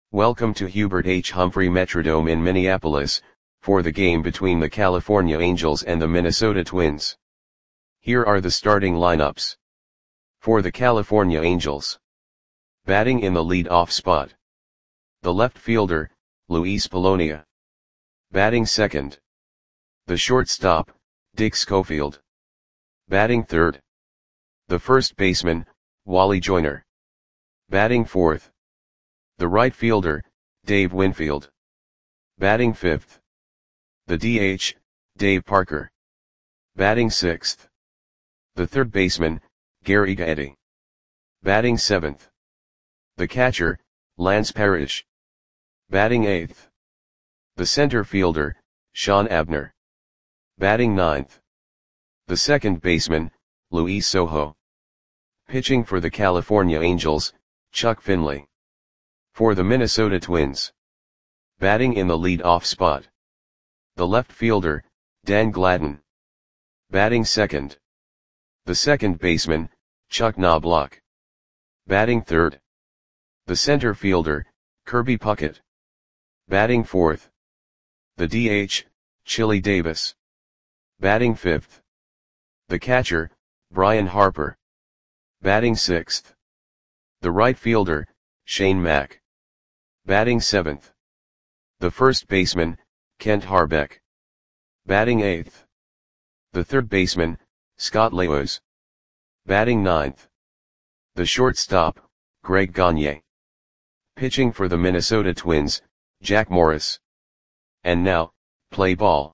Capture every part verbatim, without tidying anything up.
Welcome to Hubert H. Humphrey Metrodome in Minneapolis, for the game between the California Angels and the Minnesota Twins. Here are the starting lineups. For the California Angels. Batting in the lead-off spot. The left fielder, Luis Polonia. Batting second. The shortstop, Dick Schofield. Batting third. The first baseman, Wally Joyner. Batting fourth. The right fielder, Dave Winfield. Batting fifth. The D H, Dave Parker. Batting sixth. The third baseman, Gary Gaetti. Batting seventh. The catcher, Lance Parrish. Batting eighth. The center fielder, Sean Abner. Batting ninth. The second baseman, Luis Sojo. Pitching for the California Angels, Chuck Finley. For the Minnesota Twins. Batting in the lead-off spot. The left fielder, Dan Gladden. Batting second. The second baseman, Chuck Knobloch. Batting third. The center fielder, Kirby Puckett. Batting fourth. The D H, Chili Davis. Batting fifth. The catcher, Brian Harper. Batting sixth. The right fielder, Shane Mack. Batting seventh. The first baseman, Kent Harbeck. Batting eighth. The third baseman, Scott Leos. Batting ninth. The shortstop, Greg Gagne. Pitching for the Minnesota Twins, Jack Morris. And now, play ball.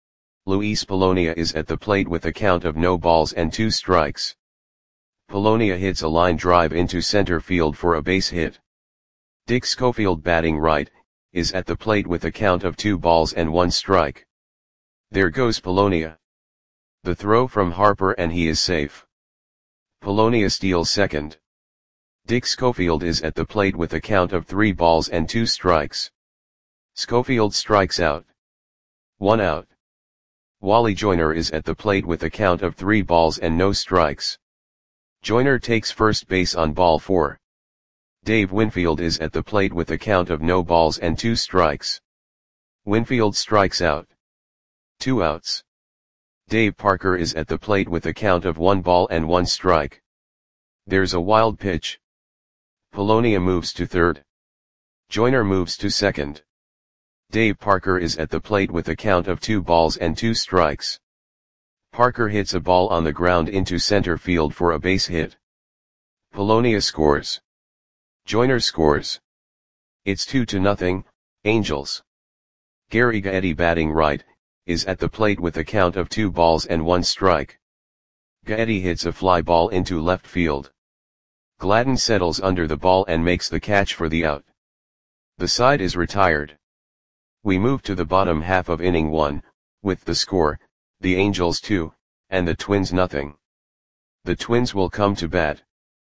Luis Polonia is at the plate with a count of no balls and two strikes. Polonia hits a line drive into center field for a base hit. Dick Schofield, batting right, is at the plate with a count of two balls and one strike. There goes Polonia. The throw from Harper and he is safe. Polonia steals second. Dick Schofield is at the plate with a count of three balls and two strikes. Schofield strikes out. One out. Wally Joyner is at the plate with a count of three balls and no strikes. Joyner takes first base on ball four. Dave Winfield is at the plate with a count of no balls and two strikes. Winfield strikes out. Two outs. Dave Parker is at the plate with a count of one ball and one strike. There's a wild pitch. Polonia moves to third. Joyner moves to second. Dave Parker is at the plate with a count of two balls and two strikes. Parker hits a ball on the ground into center field for a base hit. Polonia scores. Joyner scores. It's two to nothing, Angels. Gary Gaetti, batting right, is at the plate with a count of two balls and one strike. Gaetti hits a fly ball into left field. Gladden settles under the ball and makes the catch for the out. The side is retired. We move to the bottom half of inning one, with the score, the Angels two, and the Twins nothing. The Twins will come to bat.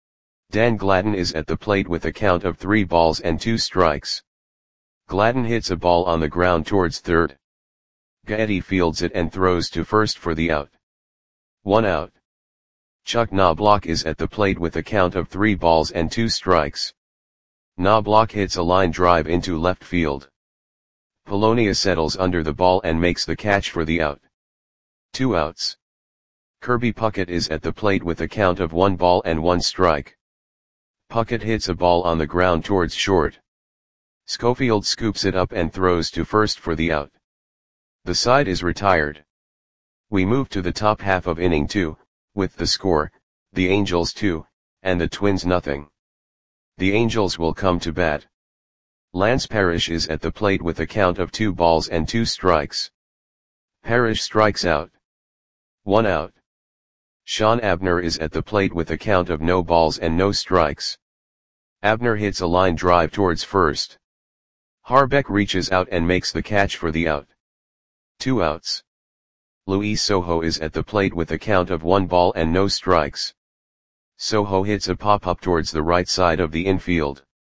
Dan Gladden is at the plate with a count of three balls and two strikes. Gladden hits a ball on the ground towards third. Gaetti fields it and throws to first for the out. One out. Chuck Knobloch is at the plate with a count of three balls and two strikes. Knobloch hits a line drive into left field. Polonia settles under the ball and makes the catch for the out. Two outs. Kirby Puckett is at the plate with a count of one ball and one strike. Puckett hits a ball on the ground towards short. Schofield scoops it up and throws to first for the out. The side is retired. We move to the top half of inning two, with the score, the Angels two, and the Twins nothing. The Angels will come to bat. Lance Parrish is at the plate with a count of two balls and two strikes. Parrish strikes out. One out. Sean Abner is at the plate with a count of no balls and no strikes. Abner hits a line drive towards first. Harbeck reaches out and makes the catch for the out. Two outs. Luis Sojo is at the plate with a count of one ball and no strikes. Sojo hits a pop-up towards the right side of the infield.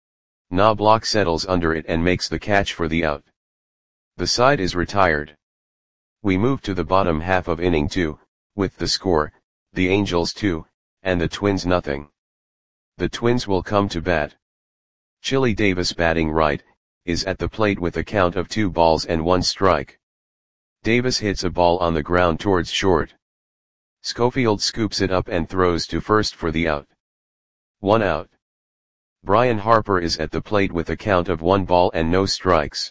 Knobloch settles under it and makes the catch for the out. The side is retired. We move to the bottom half of inning two, with the score, the Angels two, and the Twins nothing. The Twins will come to bat. Chili Davis batting right, is at the plate with a count of two balls and one strike. Davis hits a ball on the ground towards short. Schofield scoops it up and throws to first for the out. One out. Brian Harper is at the plate with a count of one ball and no strikes.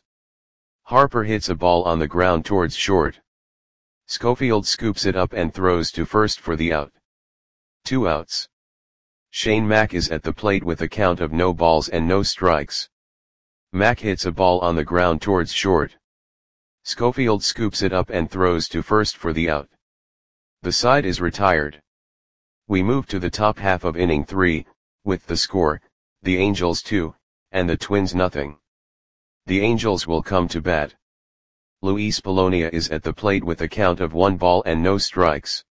Harper hits a ball on the ground towards short. Schofield scoops it up and throws to first for the out. Two outs. Shane Mack is at the plate with a count of no balls and no strikes. Mack hits a ball on the ground towards short. Schofield scoops it up and throws to first for the out. The side is retired. We move to the top half of inning three, with the score, the Angels two, and the Twins nothing. The Angels will come to bat. Luis Polonia is at the plate with a count of one ball and no strikes.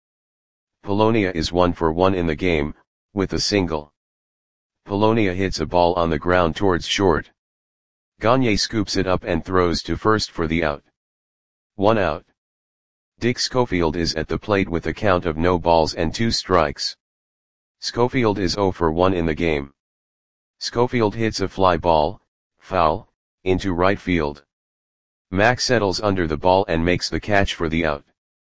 Polonia is one for one in the game, with a single. Polonia hits a ball on the ground towards short. Gagne scoops it up and throws to first for the out. One out. Dick Schofield is at the plate with a count of no balls and two strikes. Schofield is zero for one in the game. Schofield hits a fly ball, foul, into right field. Mack settles under the ball and makes the catch for the out.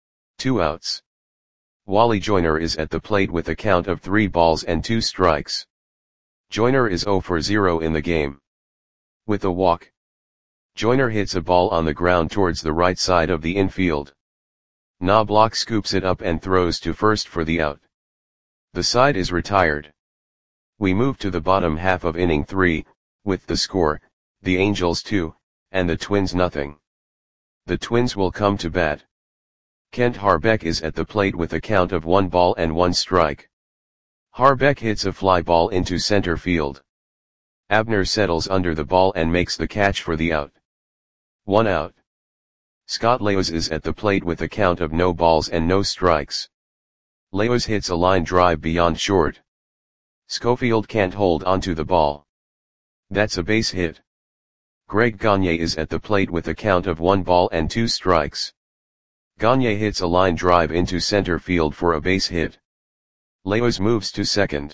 Two outs. Wally Joyner is at the plate with a count of three balls and two strikes. Joyner is zero for zero in the game. With a walk. Joyner hits a ball on the ground towards the right side of the infield. Knobloch scoops it up and throws to first for the out. The side is retired. We move to the bottom half of inning three, with the score, the Angels two, and the Twins nothing. The Twins will come to bat. Kent Harbeck is at the plate with a count of one ball and one strike. Harbeck hits a fly ball into center field. Abner settles under the ball and makes the catch for the out. One out. Scott Leos is at the plate with a count of no balls and no strikes. Leos hits a line drive beyond short. Schofield can't hold onto the ball. That's a base hit. Greg Gagne is at the plate with a count of one ball and two strikes. Gagne hits a line drive into center field for a base hit. Leos moves to second.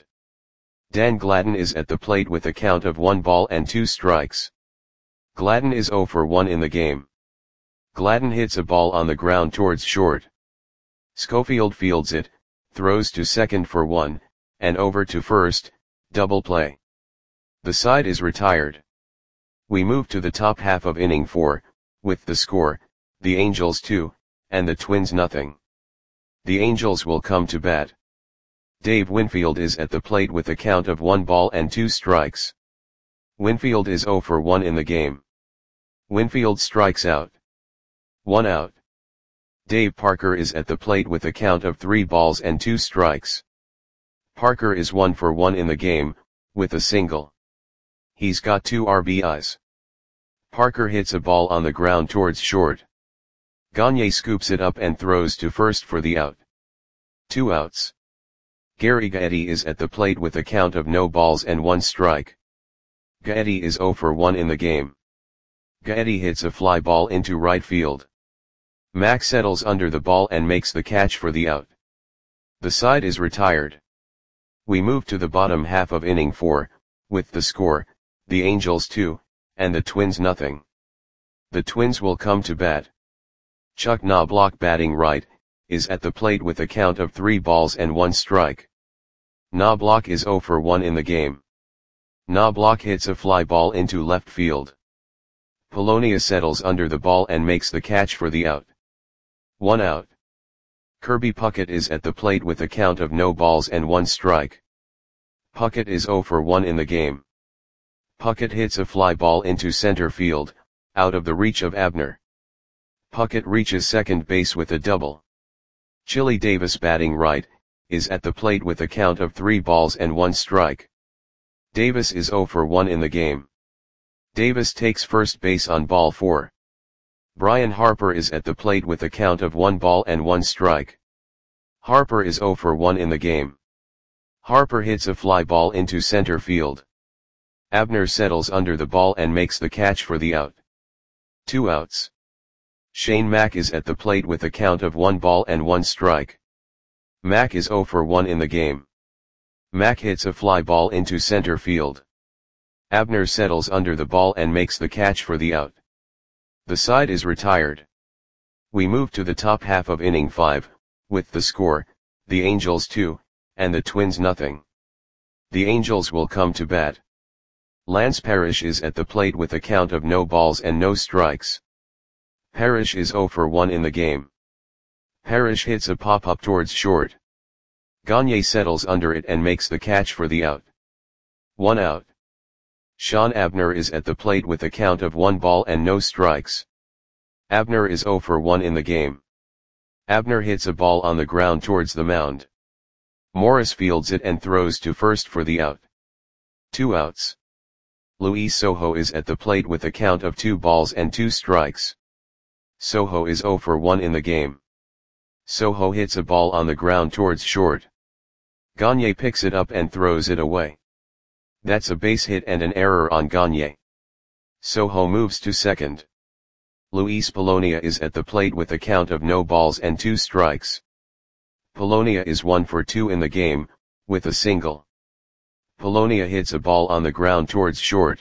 Dan Gladden is at the plate with a count of one ball and two strikes. Gladden is zero for one in the game. Gladden hits a ball on the ground towards short. Schofield fields it, throws to second for one, and over to first, double play. The side is retired. We move to the top half of inning four, with the score, the Angels two, and the Twins nothing. The Angels will come to bat. Dave Winfield is at the plate with a count of one ball and two strikes. Winfield is zero for one in the game. Winfield strikes out. One out. Dave Parker is at the plate with a count of three balls and two strikes. Parker is one for one in the game, with a single. He's got two R B Is. Parker hits a ball on the ground towards short. Gagne scoops it up and throws to first for the out. Two outs. Gary Gaetti is at the plate with a count of no balls and one strike. Gaetti is zero for one in the game. Gaetti hits a fly ball into right field. Mack settles under the ball and makes the catch for the out. The side is retired. We move to the bottom half of inning four, with the score, the Angels two, and the Twins nothing. The Twins will come to bat. Chuck Knobloch batting right, is at the plate with a count of three balls and one strike. Knobloch is zero for one in the game. Knobloch hits a fly ball into left field. Polonia settles under the ball and makes the catch for the out. One out. Kirby Puckett is at the plate with a count of no balls and one strike. Puckett is zero for one in the game. Puckett hits a fly ball into center field, out of the reach of Abner. Puckett reaches second base with a double. Chili Davis batting right, is at the plate with a count of three balls and one strike. Davis is zero for one in the game. Davis takes first base on ball four. Brian Harper is at the plate with a count of one ball and one strike. Harper is zero for one in the game. Harper hits a fly ball into center field. Abner settles under the ball and makes the catch for the out. Two outs. Shane Mack is at the plate with a count of one ball and one strike. Mack is zero for one in the game. Mack hits a fly ball into center field. Abner settles under the ball and makes the catch for the out. The side is retired. We move to the top half of inning five, with the score, the Angels two, and the Twins nothing. The Angels will come to bat. Lance Parrish is at the plate with a count of no balls and no strikes. Parrish is oh for one in the game. Parrish hits a pop-up towards short. Gagne settles under it and makes the catch for the out. One out. Sean Abner is at the plate with a count of one ball and no strikes. Abner is oh for one in the game. Abner hits a ball on the ground towards the mound. Morris fields it and throws to first for the out. Two outs. Luis Sojo is at the plate with a count of two balls and two strikes. Sojo is oh for one in the game. Sojo hits a ball on the ground towards short. Gagne picks it up and throws it away. That's a base hit and an error on Gagne. Sojo moves to second. Luis Polonia is at the plate with a count of no balls and two strikes. Polonia is one for two in the game, with a single. Polonia hits a ball on the ground towards short.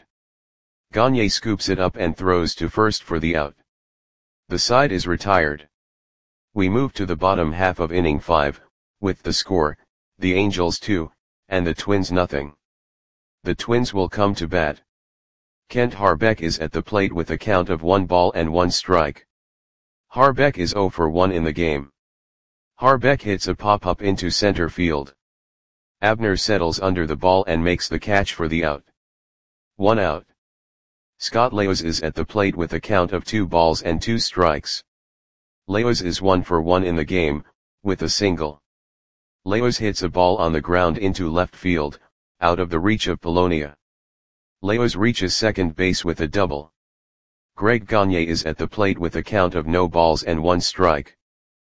Gagne scoops it up and throws to first for the out. The side is retired. We move to the bottom half of inning five, with the score, the Angels two, and the Twins nothing. The Twins will come to bat. Kent Harbeck is at the plate with a count of one ball and one strike. Harbeck is oh for one in the game. Harbeck hits a pop-up into center field. Abner settles under the ball and makes the catch for the out. One out. Scott Leos is at the plate with a count of two balls and two strikes. Leos is one for one in the game, with a single. Leos hits a ball on the ground into left field, out of the reach of Polonia. Leos reaches second base with a double. Greg Gagne is at the plate with a count of no balls and one strike.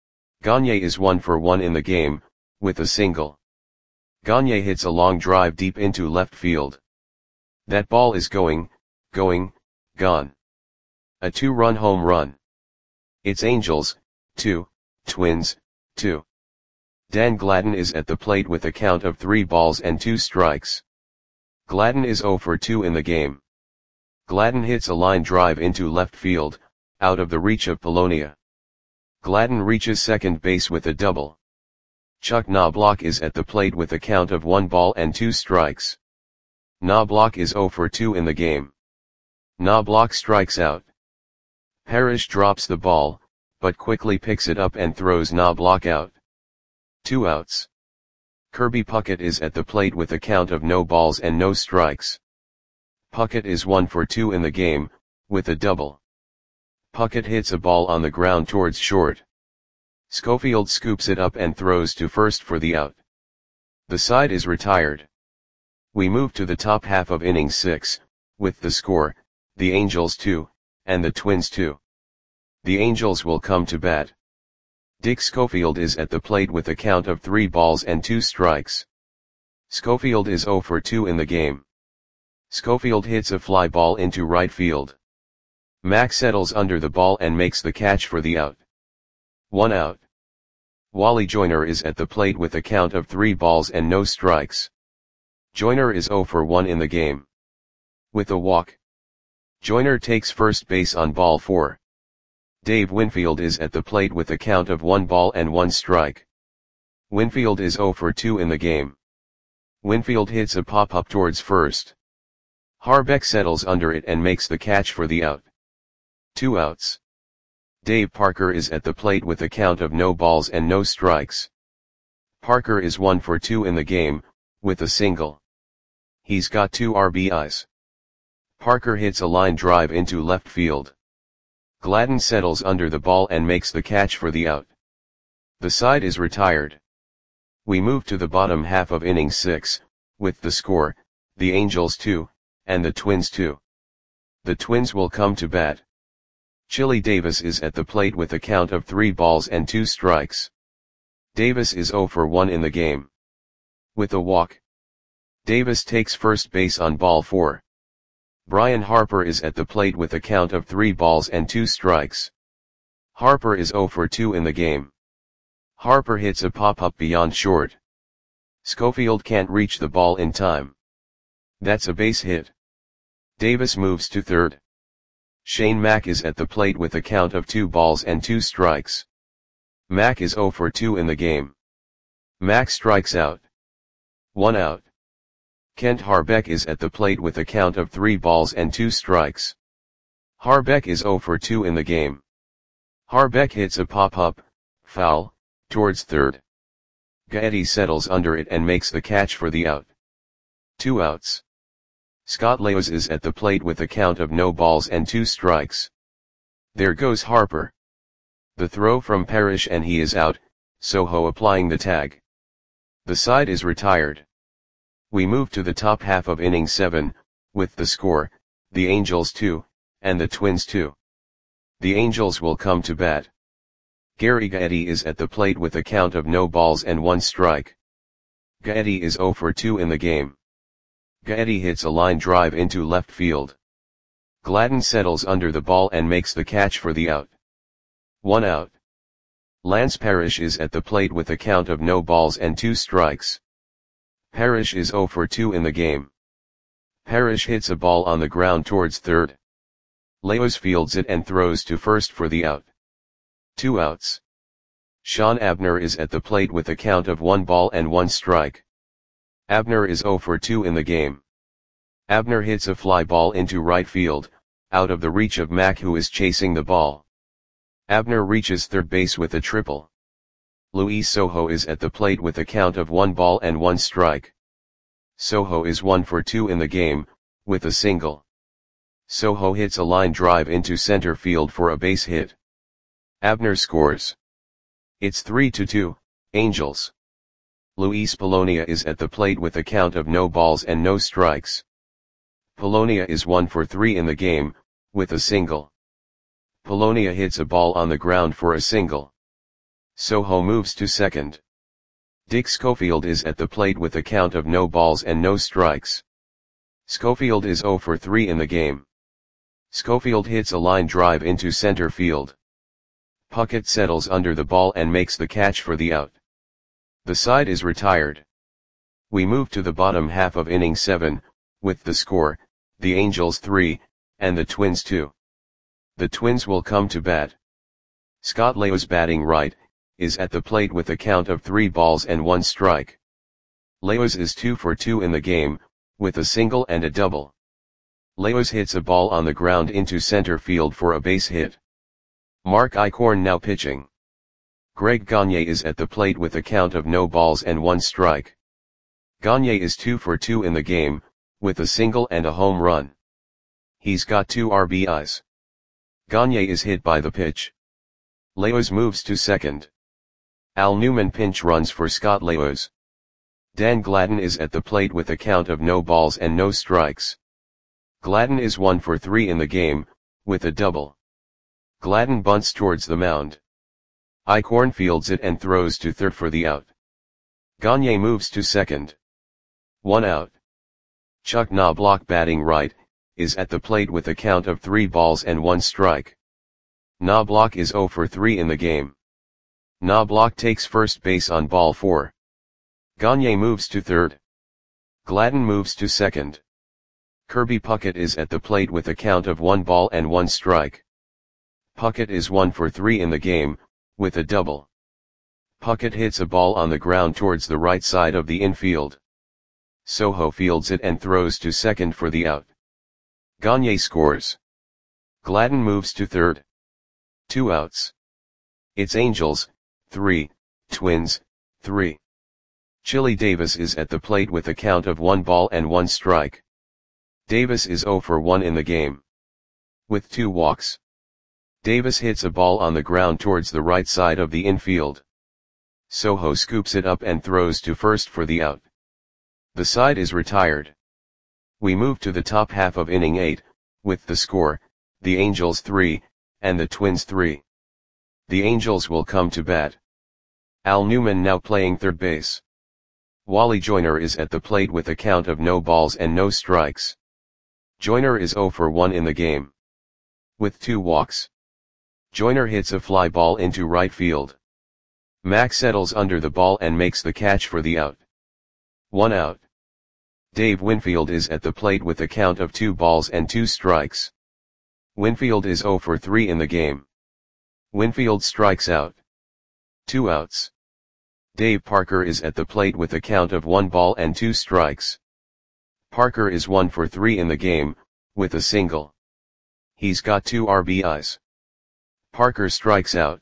Gagne is one for one in the game, with a single. Gagne hits a long drive deep into left field. That ball is going, going, gone. A two-run home run. It's Angels, two, Twins, two. Dan Gladden is at the plate with a count of three balls and two strikes. Gladden is oh for two in the game. Gladden hits a line drive into left field, out of the reach of Polonia. Gladden reaches second base with a double. Chuck Knobloch is at the plate with a count of one ball and two strikes. Knobloch is oh for two in the game. Knobloch strikes out. Parrish drops the ball, but quickly picks it up and throws Knobloch out. Two outs. Kirby Puckett is at the plate with a count of no balls and no strikes. Puckett is one for two in the game, with a double. Puckett hits a ball on the ground towards short. Schofield scoops it up and throws to first for the out. The side is retired. We move to the top half of inning six, with the score, the Angels two, and the Twins two. The Angels will come to bat. Dick Schofield is at the plate with a count of three balls and two strikes. Schofield is oh for two in the game. Schofield hits a fly ball into right field. Mack settles under the ball and makes the catch for the out. One out. Wally Joyner is at the plate with a count of three balls and no strikes. Joyner is oh for one in the game. With a walk. Joyner takes first base on ball four. Dave Winfield is at the plate with a count of one ball and one strike. Winfield is oh for two in the game. Winfield hits a pop-up towards first. Harbeck settles under it and makes the catch for the out. Two outs. Dave Parker is at the plate with a count of no balls and no strikes. Parker is one for two in the game, with a single. He's got two R B Is. Parker hits a line drive into left field. Gladden settles under the ball and makes the catch for the out. The side is retired. We move to the bottom half of inning six, with the score, the Angels two, and the Twins two. The Twins will come to bat. Chili Davis is at the plate with a count of three balls and two strikes. Davis is oh for one in the game. With a walk. Davis takes first base on ball four. Brian Harper is at the plate with a count of three balls and two strikes. Harper is oh for two in the game. Harper hits a pop-up beyond short. Schofield can't reach the ball in time. That's a base hit. Davis moves to third. Shane Mack is at the plate with a count of two balls and two strikes. Mack is zero for two in the game. Mack strikes out. One out. Kent Harbeck is at the plate with a count of three balls and two strikes. Harbeck is zero for two in the game. Harbeck hits a pop-up, foul, towards third. Gaetti settles under it and makes the catch for the out. Two outs. Scott Leos is at the plate with a count of no balls and two strikes. There goes Harper. The throw from Parrish and he is out, Soho applying the tag. The side is retired. We move to the top half of inning seven, with the score, the Angels two, and the Twins two. The Angels will come to bat. Gary Gaetti is at the plate with a count of no balls and one strike. Gaetti is zero for two in the game. Gaetti hits a line drive into left field. Gladden settles under the ball and makes the catch for the out. One out. Lance Parrish is at the plate with a count of no balls and two strikes. Parrish is zero for two in the game. Parrish hits a ball on the ground towards third. Leos fields it and throws to first for the out. Two outs. Sean Abner is at the plate with a count of one ball and one strike. Abner is zero for two in the game. Abner hits a fly ball into right field, out of the reach of Mack who is chasing the ball. Abner reaches third base with a triple. Luis Soho is at the plate with a count of one ball and one strike. Soho is one for two in the game, with a single. Soho hits a line drive into center field for a base hit. Abner scores. It's three to two, Angels. Luis Polonia is at the plate with a count of no balls and no strikes. Polonia is one for three in the game, with a single. Polonia hits a ball on the ground for a single. Soho moves to second. Dick Schofield is at the plate with a count of no balls and no strikes. Schofield is zero for three in the game. Schofield hits a line drive into center field. Puckett settles under the ball and makes the catch for the out. The side is retired. We move to the bottom half of inning seven, with the score, the Angels three, and the Twins two. The Twins will come to bat. Scott Leos batting right, is at the plate with a count of three balls and one strike. Leos is two for two in the game, with a single and a double. Leos hits a ball on the ground into center field for a base hit. Mark Eichhorn now pitching. Greg Gagne is at the plate with a count of no balls and one strike. Gagne is two for two in the game, with a single and a home run. He's got two R B Is. Gagne is hit by the pitch. Leos moves to second. Al Newman pinch runs for Scott Leos. Dan Gladden is at the plate with a count of no balls and no strikes. Gladden is one for three in the game, with a double. Gladden bunts towards the mound. Eichhorn fields it and throws to third for the out. Gagne moves to second. One out. Chuck Knobloch batting right, is at the plate with a count of three balls and one strike. Knobloch is zero for three in the game. Knobloch takes first base on ball four. Gagne moves to third. Gladden moves to second. Kirby Puckett is at the plate with a count of one ball and one strike. Puckett is one for three in the game, with a double. Puckett hits a ball on the ground towards the right side of the infield. Soho fields it and throws to second for the out. Gagne scores. Gladden moves to third. Two outs. It's Angels, three, Twins, three. Chili Davis is at the plate with a count of one ball and one strike. Davis is zero for one in the game. With two walks. Davis hits a ball on the ground towards the right side of the infield. Soho scoops it up and throws to first for the out. The side is retired. We move to the top half of inning eight, with the score, the Angels three, and the Twins three. The Angels will come to bat. Al Newman now playing third base. Wally Joyner is at the plate with a count of no balls and no strikes. Joyner is zero for one in the game. With two walks. Joyner hits a fly ball into right field. Mack settles under the ball and makes the catch for the out. One out. Dave Winfield is at the plate with a count of two balls and two strikes. Winfield is zero for three in the game. Winfield strikes out. Two outs. Dave Parker is at the plate with a count of one ball and two strikes. Parker is one for three in the game, with a single. He's got two R B Is. Parker strikes out.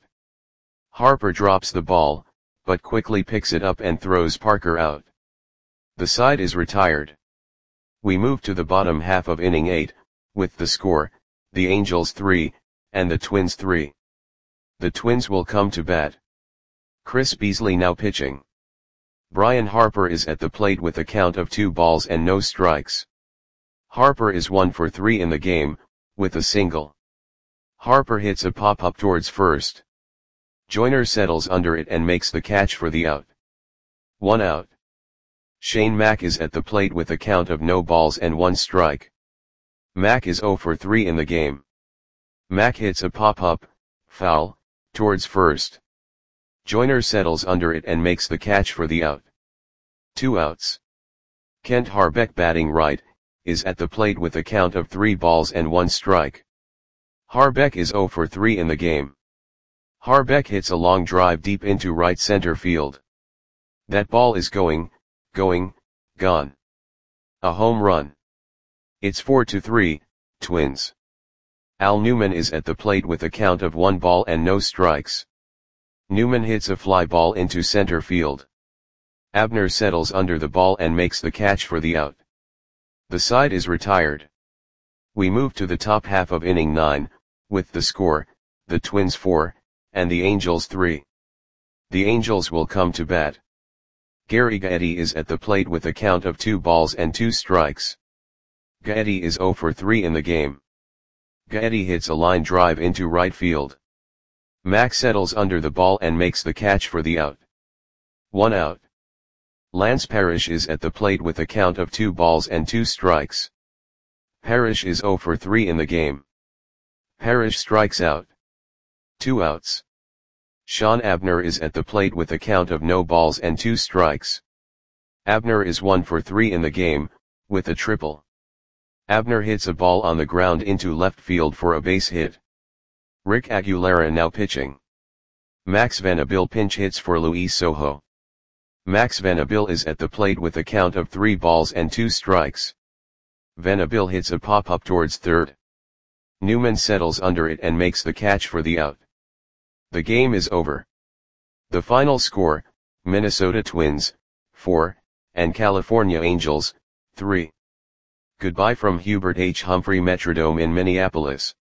Harper drops the ball, but quickly picks it up and throws Parker out. The side is retired. We move to the bottom half of inning eight, with the score, the Angels three, and the Twins three. The Twins will come to bat. Chris Beasley now pitching. Brian Harper is at the plate with a count of two balls and no strikes. Harper is one for three in the game, with a single. Harper hits a pop-up towards first. Joyner settles under it and makes the catch for the out. One out. Shane Mack is at the plate with a count of no balls and one strike. Mack is zero for three in the game. Mack hits a pop-up, foul, towards first. Joyner settles under it and makes the catch for the out. Two outs. Kent Harbeck, batting right, is at the plate with a count of three balls and one strike. Harbeck is zero for three in the game. Harbeck hits a long drive deep into right center field. That ball is going, going, gone. A home run. It's four to three, Twins. Al Newman is at the plate with a count of one ball and no strikes. Newman hits a fly ball into center field. Abner settles under the ball and makes the catch for the out. The side is retired. We move to the top half of inning nine, with the score, the Twins four, and the Angels three. The Angels will come to bat. Gary Gaetti is at the plate with a count of two balls and two strikes. Gaetti is zero for three in the game. Gaetti hits a line drive into right field. Mack settles under the ball and makes the catch for the out. One out. Lance Parrish is at the plate with a count of two balls and two strikes. Parrish is zero for three in the game. Parrish strikes out. Two outs. Sean Abner is at the plate with a count of no balls and two strikes. Abner is one for three in the game, with a triple. Abner hits a ball on the ground into left field for a base hit. Rick Aguilera now pitching. Max Vanderbilt pinch hits for Luis Sojo. Max Vanderbilt is at the plate with a count of three balls and two strikes. Vanderbilt hits a pop-up towards third. Newman settles under it and makes the catch for the out. The game is over. The final score, Minnesota Twins, four, and California Angels, three. Goodbye from Hubert H. Humphrey Metrodome in Minneapolis.